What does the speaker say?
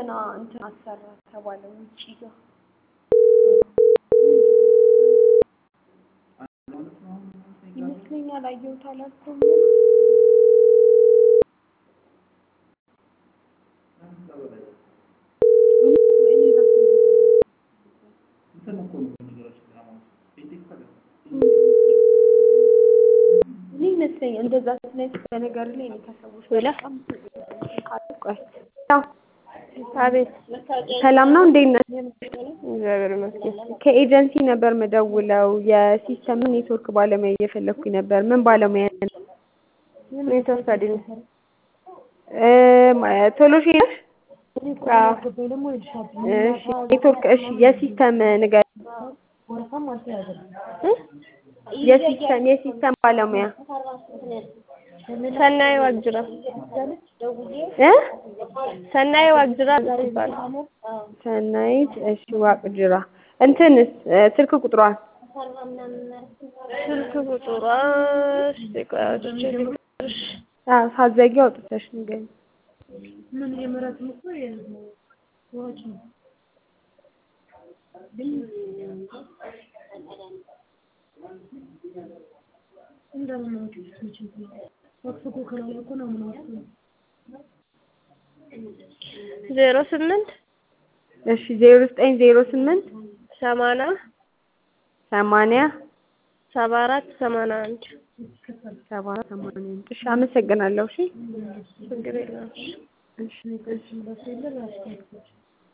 እንደገና እንትን አሰራ ተባለ ውጪ ጋር ይመስለኛል አየሁት አላልኩም ይመስለኛል እንደዛ ስለዚህ በነገር ላይ ነው ተሰውሽ ወላ ቆይ አቤት ሰላም ነው እንዴት ነህ እግዚአብሔር ይመስገን ከኤጀንሲ ነበር መደውለው የሲስተም ኔትወርክ ባለሙያ እየፈለኩኝ ነበር ምን ባለሙያ ኔትወርክ አይደል ቶሎሽ ኔትወርክ እሺ የሲስተም ነገር የሲስተም ባለሙያ ሰናይ ዋግጅራ ሰናይ ዋግጅራ ይባላል ሰናይት እሺ ዋግጅራ እንትንስ ስልክ ቁጥሯን ሳትዘጊ አውጥተሽ ንገሪኝ ምን የምራትም እኮ ወጭ እንደምን ነው ወጥቶ ከላው እኮ ነው ምን ነው 08 እሺ 0908 80 74 81 እሺ አመሰግናለሁ እሺ ችግር የለም እሺ